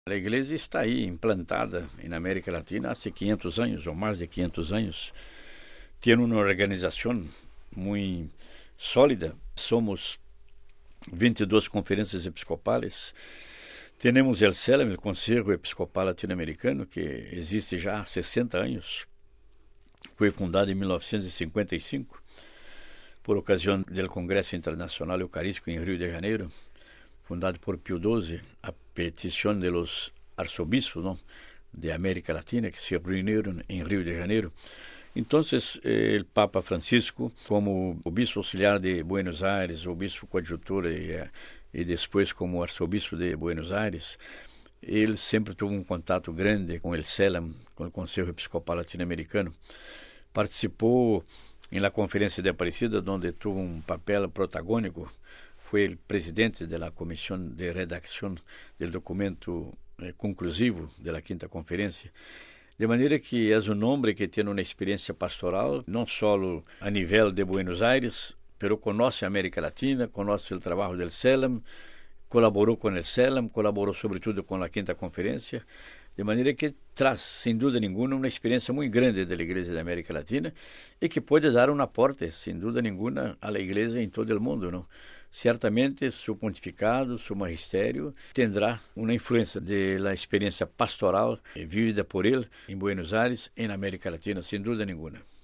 A igreja está aí implantada na América Latina há 500 anos, ou mais de 500 anos. Tem uma organização muito sólida. Somos 22 conferências episcopais. Temos o CELAM, o Conselho Episcopal Latino-Americano, que existe já há 60 anos. Foi fundado em 1955, por ocasião do Congresso Internacional Eucarístico em Rio de Janeiro, fundado por Pio XII, a petição dos arzobispos, ¿no?, de América Latina, que se reuniram em Rio de Janeiro. Então, o Papa Francisco, como o bispo auxiliar de Buenos Aires, o bispo coadjutor e depois como arcebispo de Buenos Aires, ele sempre teve um contato grande com o CELAM, com o Conselho Episcopal Latino-Americano. Participou na Conferência de Aparecida, onde teve um papel protagônico. Foi o presidente da comissão de redação do documento conclusivo da quinta conferência. De maneira que é um homem que tem uma experiência pastoral, não só a nível de Buenos Aires, mas conhece a América Latina, conhece o trabalho do CELAM, colaborou com o CELAM, colaborou sobretudo com a quinta conferência, de maneira que traz, sem dúvida nenhuma, uma experiência muito grande da Igreja da América Latina e que pode dar um aporte, sem dúvida nenhuma, à Igreja em todo o mundo, não? Certamente, seu pontificado, seu magistério, terá uma influência da experiência pastoral vivida por ele em Buenos Aires e na América Latina, sem dúvida nenhuma.